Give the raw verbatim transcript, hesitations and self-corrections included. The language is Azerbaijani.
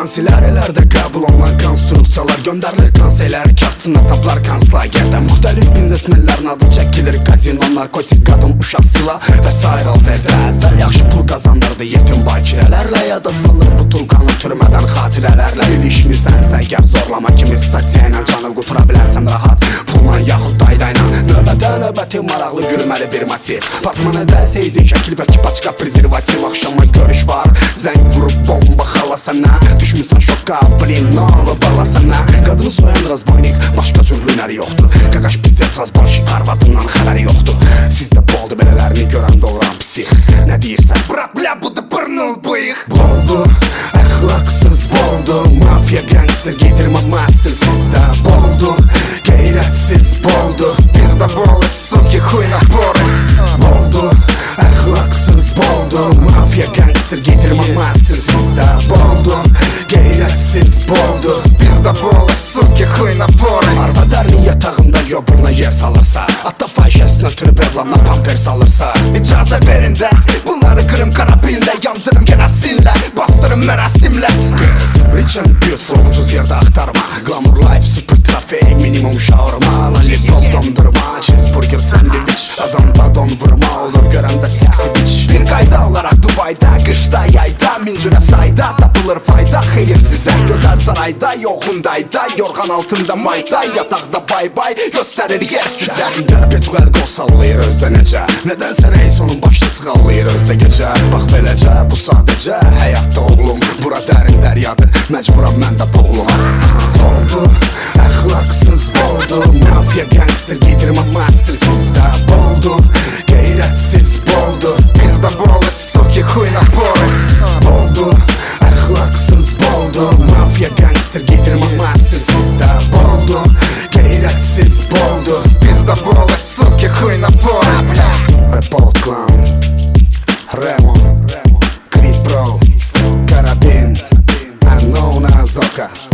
Kansilərələrdə qəbul olunan konstruksiyalar göndərilir kanselər, kartçın hesablar konslagerdə. Müxtəlif biznesmenlərin adı çəkilir, kazino, narkotik, qadın, uşaq, silah və s. alverdə. Əvvəl yaxşı pul qazanırdı yetim bakirələrlə, ya da salır bu tulqanı türmədən xatirələrlə. İlişmisənsə əgər zorlama kimi stasiya ilə canıb qutura bilərsən rahat pulla yaxud daydayla. Növbədə növbəti maraqlı gülməli bir motiv, partmana dəsəydin şəkil və kipaçka prezervativ. Axşama görüş var, zəng vurub bomba xala sənə, düşmüsən şoka, blin, nolu bala sənə. Qadını soyan razboynik, başqa cür hünəri yoxdur. Qaqaş pizzet razborşik, arvadından xəbəri yoxdur. Sizdə boldu belələrini görən doğuran psix. Nə deyirsən? Brat, bля, bu da pırnıl bıyıq. Boldu, əxlaqsız boldu, mafya, gangster, giydirmə master. Sizdə boldu, qeyrətsiz boldu, bizdə bolu, suki, xuy naporu. Boldu, əxlaqsız boldu, mafya, gangster, giydirmə master. Sizdə boldu, qeyrətsiz boldu, bizdə bolu, suki, xuy naporu. Arvadərnin yatağında yoburuna yer salırsa, ata fahişəsini ötürüb evlamla pamper salırsa, icazə verin də bunları qırım qarabinlə, yandırım kerasinlə, bastırım mərasimlə. Qız, rich and beautiful, ucuz yerdə axtarma, glamour life, super trafik, minimum şaurma, lollipop, dondurma, cheeseburger, sandviç, adamda don vurma olur görəndə seksi biç. Bir qayda olaraq Dubayda, qışda, yayda, min cürə sayda tapılır fayda. Xeyir sizə gözəl sarayda, yoxundayda, yorğan altında mayda, yataqda bay bay göstərir yer sizə. Şəhərində Petuel qol sallayır özdə necə, nədənsə reis onun başını sığallayır özdə gecə. Bax beləcə, bu sadəcə həyatda oğlum, bura dərin dəryadır, məcburam mən də boğulum. Boldu, əxlaqsız boldu, mafya, gangster, giydirmə master. Sizdə boldu, qeyrətsiz boldu, bizdə bolu, suki, xuy naporu. Boldu, əxlaqsız boldu, mafya, gangster, giydirmə master. Sizdə boldu, qeyrətsiz boldu, bizdə bolu, suki, xuy naporu. Report Clan, Remo, Creed Pro, Karabin, Unknown Azoka.